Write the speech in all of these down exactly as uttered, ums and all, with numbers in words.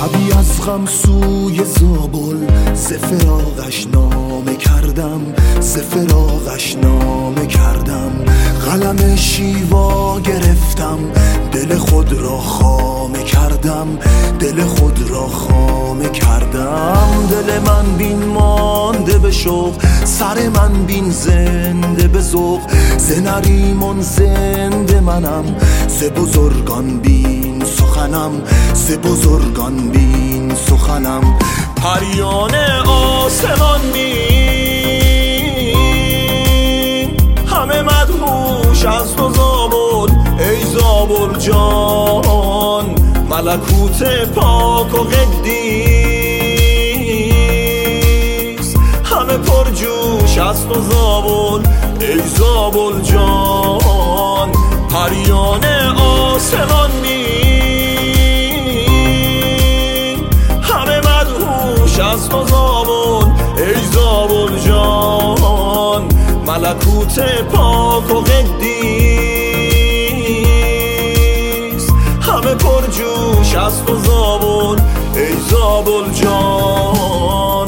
شبی از غم سوی زابل ز فراقش نامه کردم، ز فراقش نامه کردم. قلم شیوا گرفتم، دل خود را خامه کردم، دل خود را خامه کردم. دل من بین مانده به شوق، سر من بین زنده به ذوق. ز نریمان زنده منم، ز بزرگان بین سخنم، ز بزرگان بین سخنم. پریان آسمان بین، همه مدهوش از تو زابل ای زابل جان. ملکوت پاک و قدیس، همه پرجوش از تو زابل ای زابل جان. پریان آسمان بین، همه مدهوش از تو زابل ای زابل جان. ملکوت پاک و قدیس، همه پرجوش از تو زابل ای زابل جان.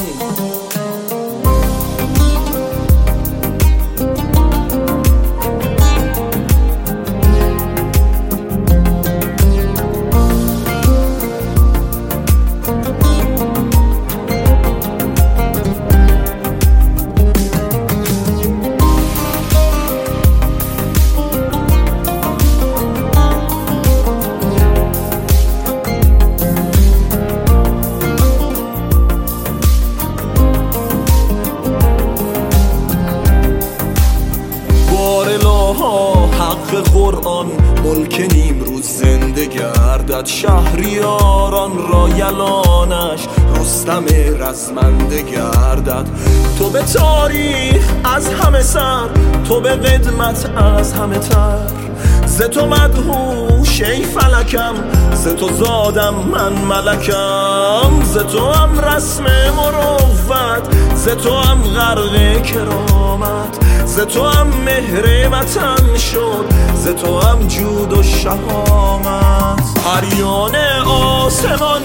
حق قرآن ملک نیمروز زنده گردد. شهریاران را یلانش رستم رزمنده گردد. تو به تاریخ از همه سر، تو به قدمت از همه تر. ز تو مدهوش ای فلکم، ز تو زادم من ملکم. ز تو هم رسم مروت، ز تو هم غرق کرامت. ز تو هم مهر وطن شد، ز تو هم جود و شهامت. پریان آسمان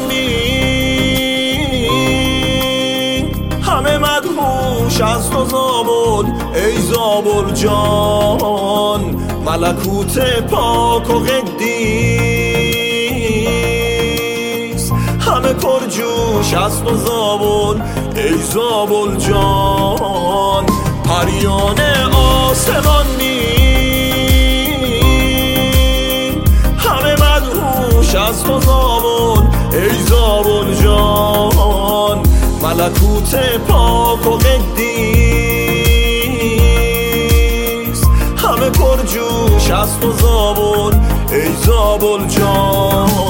بین، همه مدهوش از تو زابل ای زابل جان. ملکوت پاک و قدیس، همه پرجوش از تو زابل ای زابل جان. پریان آسمان بین، همه مدهوش از تو زابل ای زابل جان. ملکوت پاک و قدیس، همه پرجوش از تو زابل ای زابل جان.